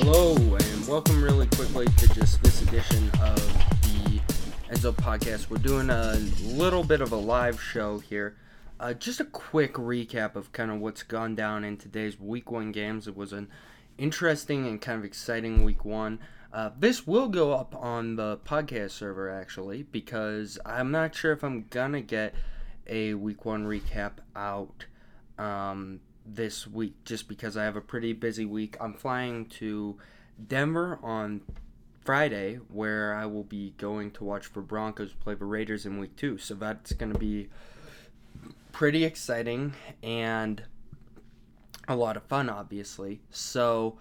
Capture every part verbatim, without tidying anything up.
Hello, and welcome really quickly to just this edition of the Enzo Podcast. We're doing a little bit of a live show here. Uh, just a quick recap of kind of what's gone down in today's week one games. It was an interesting and kind of exciting week one. Uh, this will go up on the podcast server, actually, because I'm not sure if I'm going to get a week one recap out um, this week, just because I have a pretty busy week. I'm flying to Denver on Friday, where I will be going to watch for Broncos play the Raiders in week two. So that's going to be pretty exciting and a lot of fun, obviously. So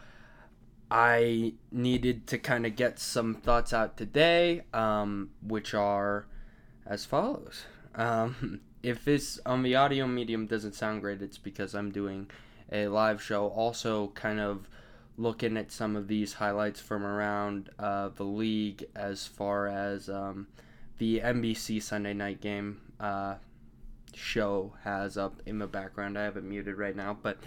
I needed to kind of get some thoughts out today, um, which are as follows. Um, if this on the audio medium doesn't sound great, it's because I'm doing a live show. Also kind of looking at some of these highlights from around uh, the league as far as um, the N B C Sunday night game uh, show has up in the background. I have it muted right now, but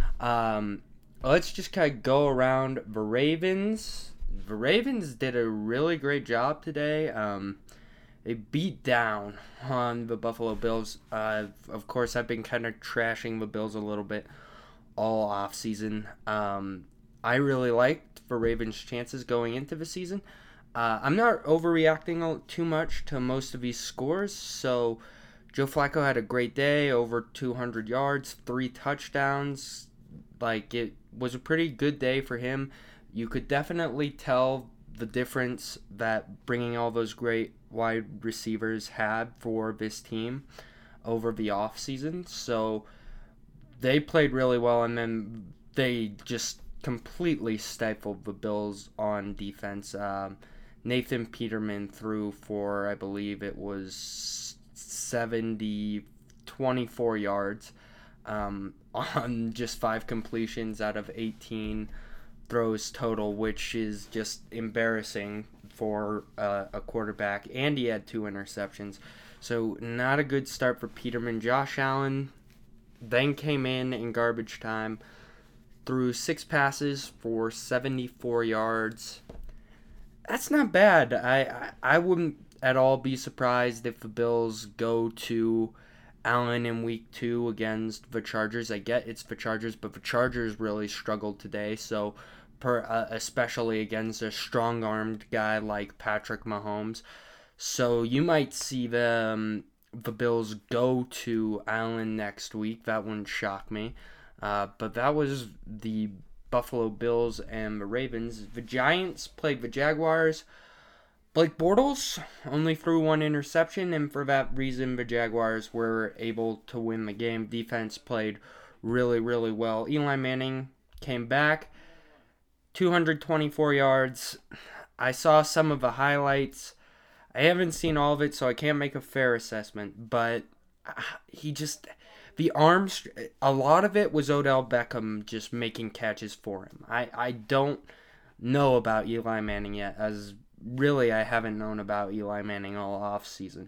um, let's just kind of go around the Ravens. The Ravens did a really great job today. Um, they beat down on the Buffalo Bills. Uh, of course, I've been kind of trashing the Bills a little bit all offseason. Um, I really liked the Ravens' chances going into the season. Uh, I'm not overreacting too much to most of these scores. So Joe Flacco had a great day, over two hundred yards, three touchdowns. Like, it was a pretty good day for him. You could definitely tell the difference that bringing all those great wide receivers had for this team over the offseason. So they played really well, and then they just completely stifled the Bills on defense. Um, Nathan Peterman threw for, I believe it was seventy, twenty-four yards um, on just five completions out of eighteen throws total, which is just embarrassing for uh, a quarterback, and he had two interceptions. So not a good start for Peterman. Josh Allen then came in in garbage time, threw six passes for seventy-four yards. That's not bad. I, I, I wouldn't at all be surprised if the Bills go to Allen in week two against the Chargers. I get it's the Chargers, but the Chargers really struggled today, so per, uh, especially against a strong-armed guy like Patrick Mahomes. So you might see them, the Bills go to Allen next week. That wouldn't shock me. Uh, but that was the Buffalo Bills and the Ravens. The Giants played the Jaguars. Blake Bortles only threw one interception, and for that reason, the Jaguars were able to win the game. Defense played really, really well. Eli Manning came back, two hundred twenty-four yards. I saw some of the highlights. I haven't seen all of it, so I can't make a fair assessment, but he just, the arms, a lot of it was Odell Beckham just making catches for him. I, I don't know about Eli Manning yet, as really I haven't known about Eli Manning all offseason.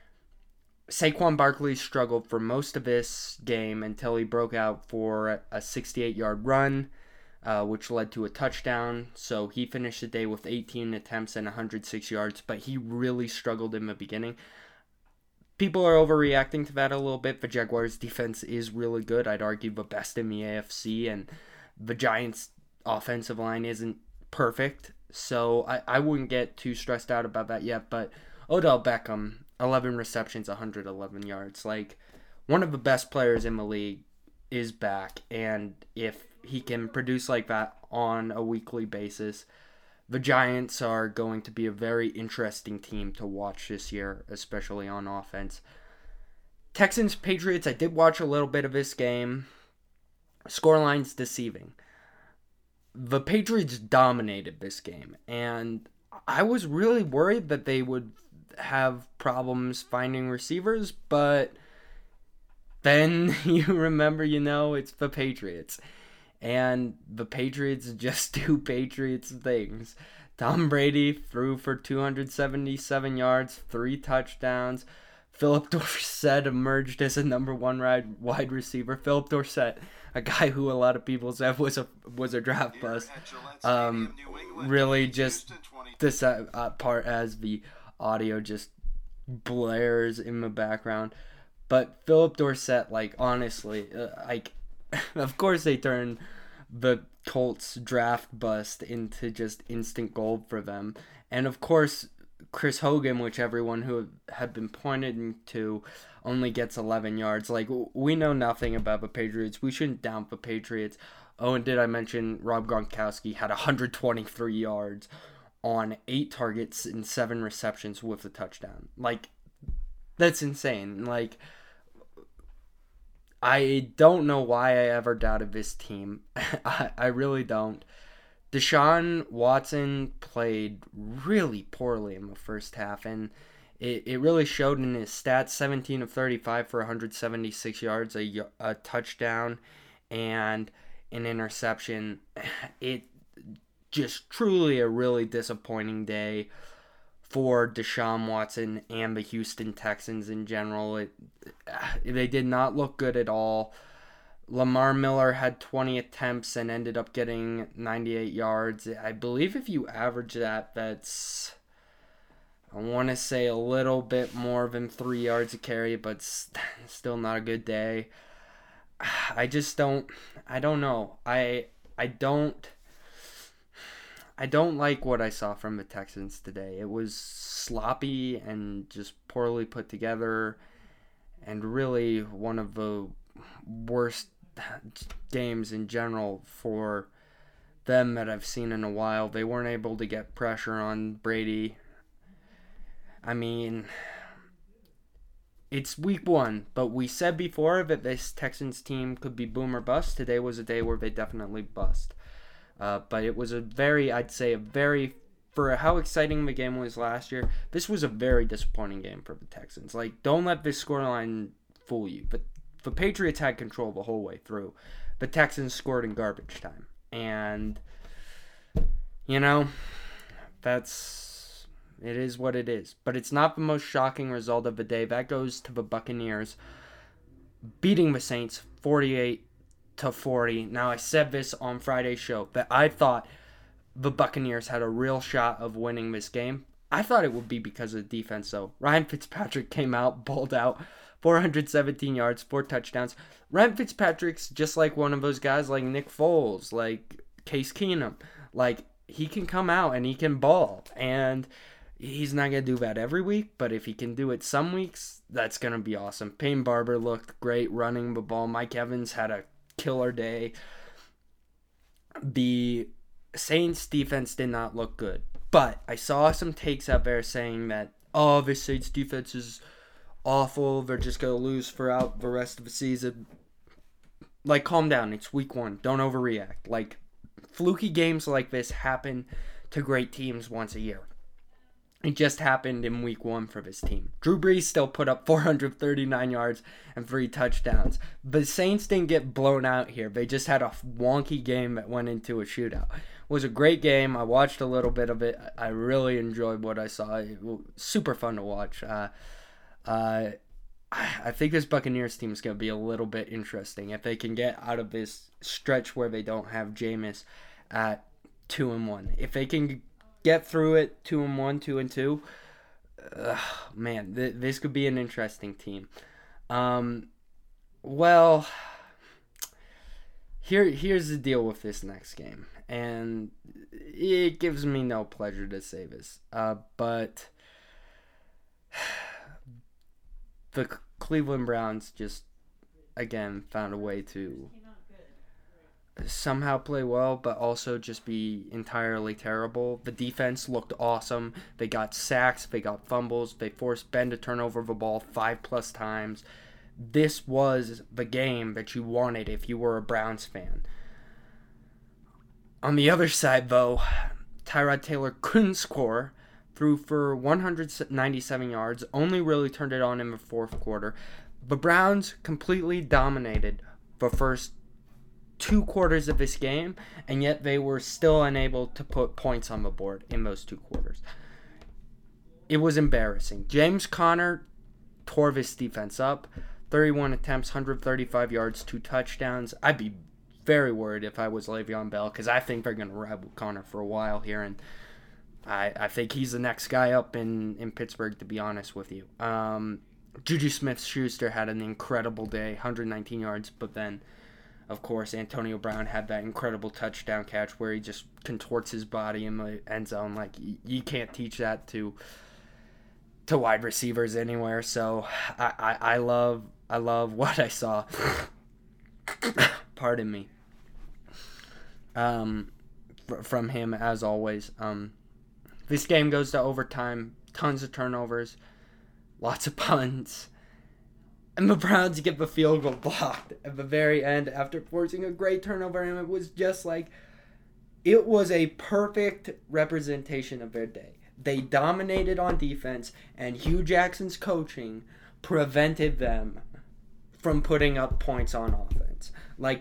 Saquon Barkley struggled for most of this game until he broke out for a sixty-eight-yard run, uh, which led to a touchdown. So he finished the day with eighteen attempts and one hundred six yards, but he really struggled in the beginning. People are overreacting to that a little bit. The Jaguars' defense is really good. I'd argue the best in the A F C, and the Giants' offensive line isn't perfect. So I, I wouldn't get too stressed out about that yet. But Odell Beckham, eleven receptions, one hundred eleven yards. Like, one of the best players in the league is back. And if he can produce like that on a weekly basis, the Giants are going to be a very interesting team to watch this year, especially on offense. Texans, Patriots, I did watch a little bit of this game. Scoreline's deceiving. The Patriots dominated this game, and I was really worried that they would have problems finding receivers, but then you remember, you know, it's the Patriots. And the Patriots just do Patriots things. Tom Brady threw for two hundred seventy-seven yards, three touchdowns. Philip Dorsett emerged as a number one wide wide receiver. Philip Dorsett, a guy who a lot of people said was a was a draft bust, um, really just this uh, part as the audio just blares in the background. But Philip Dorsett, like honestly, uh, like of course they turned the Colts draft bust into just instant gold for them, and of course Chris Hogan, which everyone who had been pointed to, only gets eleven yards. Like, we know nothing about the Patriots. We shouldn't doubt the Patriots. Oh, and did I mention Rob Gronkowski had one hundred twenty-three yards on eight targets and seven receptions with a touchdown. Like, that's insane. Like, I don't know why I ever doubted this team. I, I really don't. Deshaun Watson played really poorly in the first half, and it, it really showed in his stats. seventeen of thirty-five for one hundred seventy-six yards, a, a touchdown, and an interception. It just truly a really disappointing day for Deshaun Watson and the Houston Texans in general. It, they did not look good at all. Lamar Miller had twenty attempts and ended up getting ninety-eight yards. I believe if you average that, that's, I want to say a little bit more than three yards a carry, but still not a good day. I just don't, I don't know. I, I don't, I don't like what I saw from the Texans today. It was sloppy and just poorly put together, and really one of the worst games in general for them that I've seen in a while. They weren't able to get pressure on Brady. I mean, it's week one, but we said before that this Texans team could be boom or bust. Today was a day where they definitely bust. Uh, but it was a very, I'd say a very, for how exciting the game was last year, this was a very disappointing game for the Texans. Like, don't let this scoreline fool you. But the Patriots had control the whole way through. The Texans scored in garbage time. And, you know, that's, it is what it is. But it's not the most shocking result of the day. That goes to the Buccaneers beating the Saints forty-eight to forty. Now, I said this on Friday's show, that I thought the Buccaneers had a real shot of winning this game. I thought it would be because of the defense, though. Ryan Fitzpatrick came out, balled out, four hundred seventeen yards, four touchdowns. Ryan Fitzpatrick's just like one of those guys like Nick Foles, like Case Keenum. Like, he can come out and he can ball. And he's not going to do that every week, but if he can do it some weeks, that's going to be awesome. Payne Barber looked great running the ball. Mike Evans had a killer day. The Saints defense did not look good, but I saw some takes out there saying that, oh, the Saints defense is awful, they're just going to lose throughout the rest of the season. Like, calm down, it's week one, don't overreact. Like, fluky games like this happen to great teams once a year. It just happened in week one for this team. Drew Brees still put up four hundred thirty-nine yards and three touchdowns. The Saints didn't get blown out here. They just had a wonky game that went into a shootout. It was a great game. I watched a little bit of it. I really enjoyed what I saw. It was super fun to watch. Uh, uh, I think this Buccaneers team is going to be a little bit interesting. If they can get out of this stretch where they don't have Jameis at two and one. If they can get through it two and one, two and two, uh, man, th- this could be an interesting team. Um, well, here here's the deal with this next game, and it gives me no pleasure to say this, uh, but the Cleveland Browns just again found a way to somehow play well, but also just be entirely terrible. The defense looked awesome. They got sacks, they got fumbles, they forced Ben to turn over the ball five plus times. This was the game that you wanted if you were a Browns fan. On the other side, though, Tyrod Taylor couldn't score, threw for one hundred ninety-seven yards, only really turned it on in the fourth quarter. The Browns completely dominated the first two quarters of this game, and yet they were still unable to put points on the board in those two quarters. It was embarrassing. James Conner tore this defense up. thirty-one attempts, one hundred thirty-five yards, two touchdowns. I'd be very worried if I was Le'Veon Bell, because I think they're going to ride with Connor for a while here, and I, I think he's the next guy up in, in Pittsburgh, to be honest with you. Um, Juju Smith-Schuster had an incredible day, one hundred nineteen yards, but then, of course, Antonio Brown had that incredible touchdown catch where he just contorts his body in the end zone. Like, you, you can't teach that to to wide receivers anywhere. So I, I, I love I love what I saw. Pardon me. Um, from him as always. Um, this game goes to overtime. Tons of turnovers. Lots of punts. And the Browns get the field goal blocked at the very end after forcing a great turnover. And it was just like, it was a perfect representation of their day. They dominated on defense, and Hugh Jackson's coaching prevented them from putting up points on offense. Like,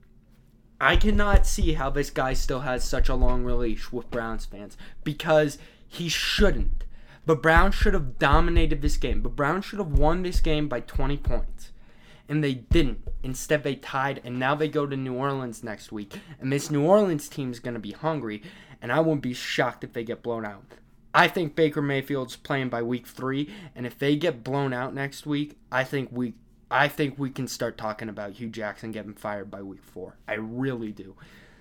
I cannot see how this guy still has such a long leash with Browns fans, because he shouldn't. The Browns should have dominated this game. The Browns should have won this game by twenty points. And they didn't. Instead, they tied, and now they go to New Orleans next week. And this New Orleans team is going to be hungry, and I won't be shocked if they get blown out. I think Baker Mayfield's playing by week three, and if they get blown out next week, I think we I think we can start talking about Hugh Jackson getting fired by week four. I really do.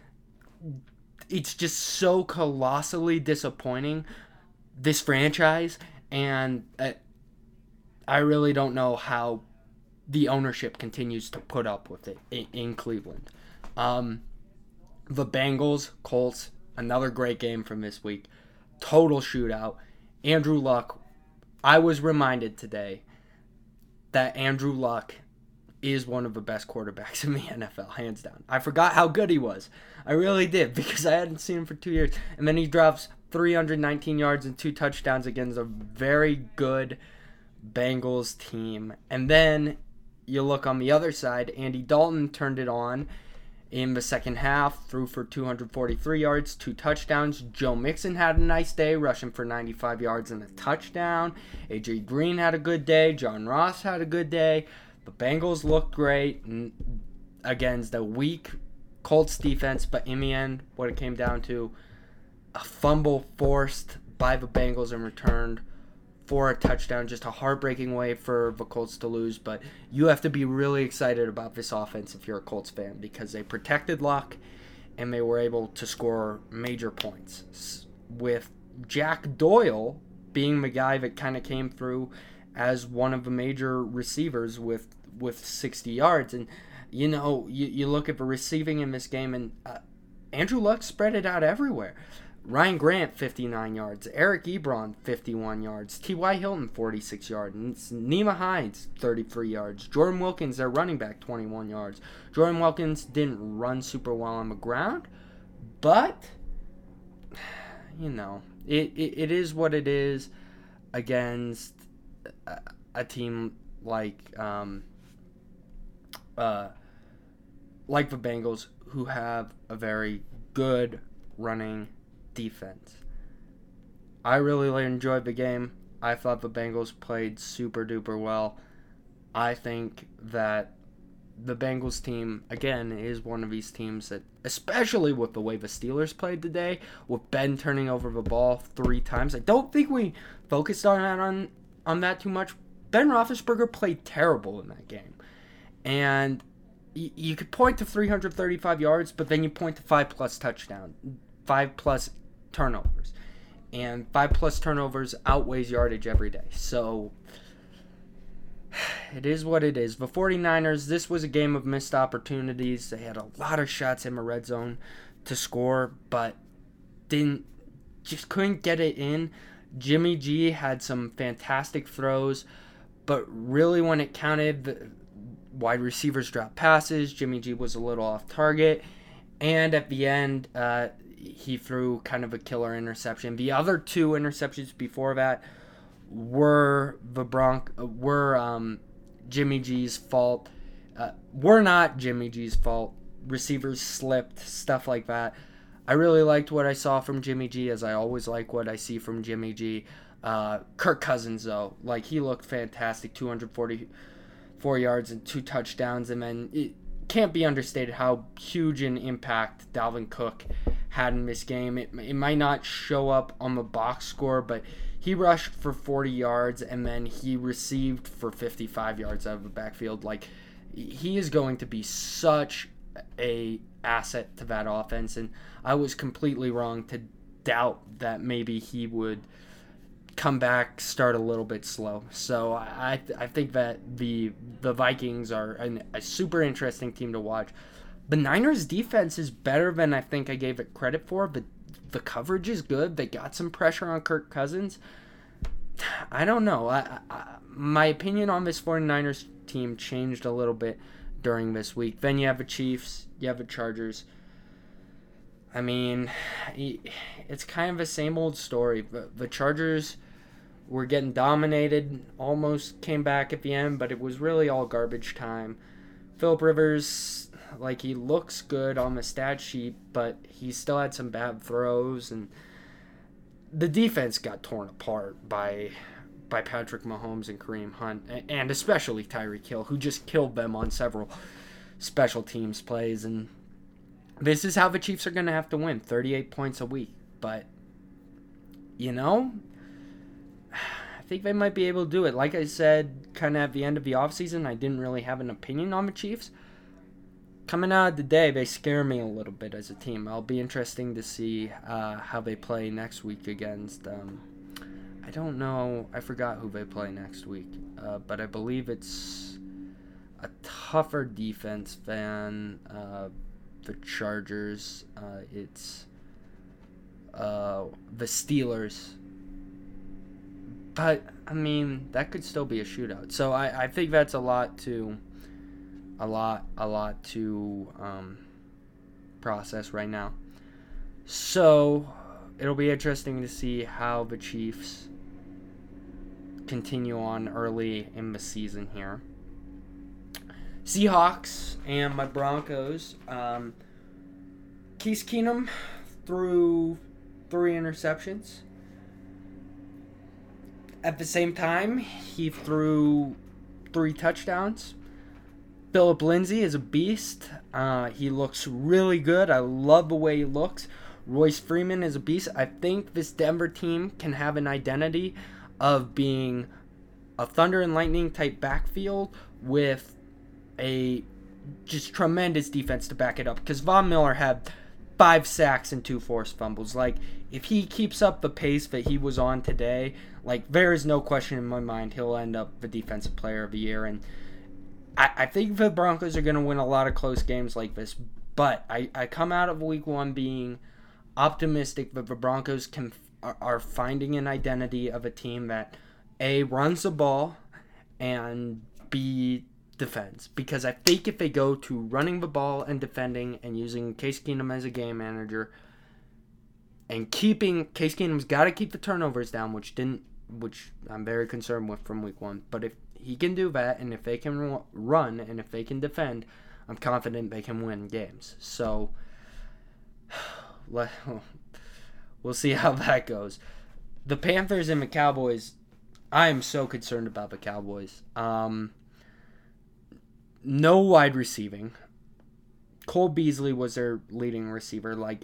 It's just so colossally disappointing, this franchise, and uh, I really don't know how the ownership continues to put up with it in, in Cleveland. Um, the Bengals, Colts, another great game from this week. Total shootout. Andrew Luck, I was reminded today that Andrew Luck is one of the best quarterbacks in the N F L, hands down. I forgot how good he was. I really did, because I hadn't seen him for two years. And then he drops three hundred nineteen yards and two touchdowns against a very good Bengals team. And then you look on the other side, Andy Dalton turned it on in the second half, threw for two hundred forty-three yards, two touchdowns. Joe Mixon had a nice day, rushing for ninety-five yards and a touchdown. A J Green had a good day. John Ross had a good day. The Bengals looked great against a weak Colts defense, but in the end, what it came down to, a fumble forced by the Bengals and returned for a touchdown. Just a heartbreaking way for the Colts to lose, but you have to be really excited about this offense if you're a Colts fan, because they protected Luck and they were able to score major points, with Jack Doyle being the guy that kind of came through as one of the major receivers with with sixty yards. And you know, you, you look at the receiving in this game, and uh, Andrew Luck spread it out everywhere. Ryan Grant, fifty-nine yards. Eric Ebron, fifty-one yards. T Y. Hilton, forty-six yards. Nima Hines, thirty-three yards. Jordan Wilkins, their running back, twenty-one yards. Jordan Wilkins didn't run super well on the ground, but, you know, it, it, it is what it is against a, a team like um, uh, like the Bengals, who have a very good running defense. I really enjoyed the game. I thought the Bengals played super duper well. I think that the Bengals team, again, is one of these teams that, especially with the way the Steelers played today, with Ben turning over the ball three times, I don't think we focused on that on, on that too much. Ben Roethlisberger played terrible in that game. And y- you could point to three hundred thirty-five yards, but then you point to five plus touchdowns, five plus turnovers. And five plus turnovers outweighs yardage every day. So it is what it is. The 49ers, this was a game of missed opportunities. They had a lot of shots in the red zone to score, but didn't just couldn't get it in. Jimmy G had some fantastic throws, but really when it counted, the wide receivers dropped passes. Jimmy G was a little off target. And at the end, uh, he threw kind of a killer interception. The other two interceptions before that were the Bronc were um, Jimmy G's fault. Uh, were not Jimmy G's fault. Receivers slipped, stuff like that. I really liked what I saw from Jimmy G, as I always like what I see from Jimmy G. Uh, Kirk Cousins, though, like, he looked fantastic, two hundred forty-four yards and two touchdowns, and then it can't be understated how huge an impact Dalvin Cook had in this game. It, it might not show up on the box score, but he rushed for forty yards, and then he received for fifty-five yards out of the backfield. Like, he is going to be such a asset to that offense, and I was completely wrong to doubt that maybe he would come back, start a little bit slow. So I I think that the the Vikings are an, a super interesting team to watch. The Niners defense is better than I think I gave it credit for, but the coverage is good. They got some pressure on Kirk Cousins. I don't know. I, I, my opinion on this 49ers team changed a little bit during this week. Then you have the Chiefs, you have the Chargers. I mean, it's kind of the same old story. The Chargers were getting dominated, almost came back at the end, but it was really all garbage time. Phillip Rivers, like, he looks good on the stat sheet, but he still had some bad throws, and the defense got torn apart by by Patrick Mahomes and Kareem Hunt, and especially Tyreek Hill, who just killed them on several special teams plays. And this is how the Chiefs are going to have to win, thirty-eight points a week. But, you know, I think they might be able to do it. Like I said, kind of at the end of the offseason, I didn't really have an opinion on the Chiefs. Coming out of the day, they scare me a little bit as a team. It'll be interesting to see uh, how they play next week against, um, I don't know, I forgot who they play next week, uh, but I believe it's a tougher defense than uh, the Chargers. Uh, it's uh, the Steelers. But, I mean, that could still be a shootout. So I, I think that's a lot to... A lot, a lot to um, process right now. So it'll be interesting to see how the Chiefs continue on early in the season here. Seahawks and my Broncos. Um, Case Keenum threw three interceptions. At the same time, he threw three touchdowns. Phillip Lindsay is a beast. Uh, he looks really good. I love the way he looks. Royce Freeman is a beast. I think this Denver team can have an identity of being a Thunder and Lightning type backfield with a just tremendous defense to back it up. Because Von Miller had five sacks and two forced fumbles. Like, if he keeps up the pace that he was on today, like, there is no question in my mind he'll end up the Defensive Player of the Year. And I think the Broncos are going to win a lot of close games like this, but I, I come out of week one being optimistic that the Broncos can are finding an identity of a team that, A, runs the ball, and B, defends. Because I think if they go to running the ball and defending and using Case Keenum as a game manager and keeping, Case Keenum's got to keep the turnovers down, which didn't, which I'm very concerned with from week one, but if he can do that, and if they can run, and if they can defend, I'm confident they can win games. So, we'll see how that goes. The Panthers and the Cowboys, I am so concerned about the Cowboys. Um, no wide receiving. Cole Beasley was their leading receiver. Like,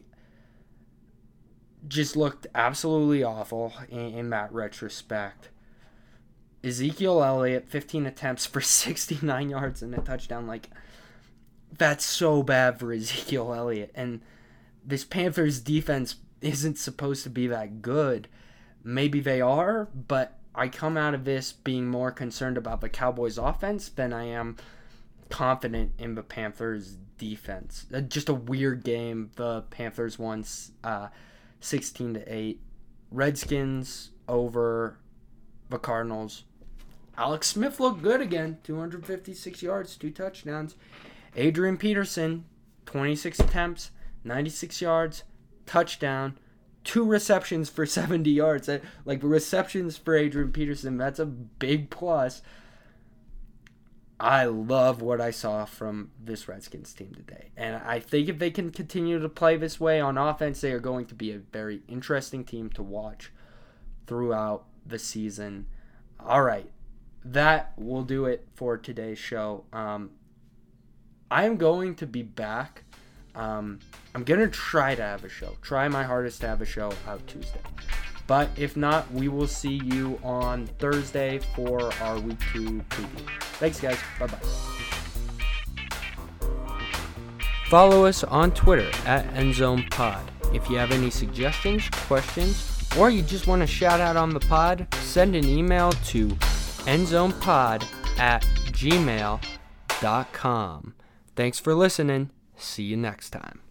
just looked absolutely awful in, in that retrospect. Ezekiel Elliott, fifteen attempts for sixty-nine yards and a touchdown. Like, that's so bad for Ezekiel Elliott. And this Panthers defense isn't supposed to be that good. Maybe they are, but I come out of this being more concerned about the Cowboys offense than I am confident in the Panthers defense. Just a weird game. The Panthers won uh, sixteen to eight. Redskins over the Cardinals. Alex Smith looked good again. two hundred fifty-six yards, two touchdowns. Adrian Peterson, twenty-six attempts, ninety-six yards, touchdown, two receptions for seventy yards. Like, receptions for Adrian Peterson, that's a big plus. I love what I saw from this Redskins team today. And I think if they can continue to play this way on offense, they are going to be a very interesting team to watch throughout the season. All right, that will do it for today's show. Um, I am going to be back. Um, I'm going to try to have a show. Try my hardest to have a show out Tuesday. But if not, we will see you on Thursday for our week two preview. Thanks, guys. Bye-bye. Follow us on Twitter at EndZonePod. If you have any suggestions, questions, or you just want to shout out on the pod, send an email to endzonepod at gmail dot com. Thanks for listening. See you next time.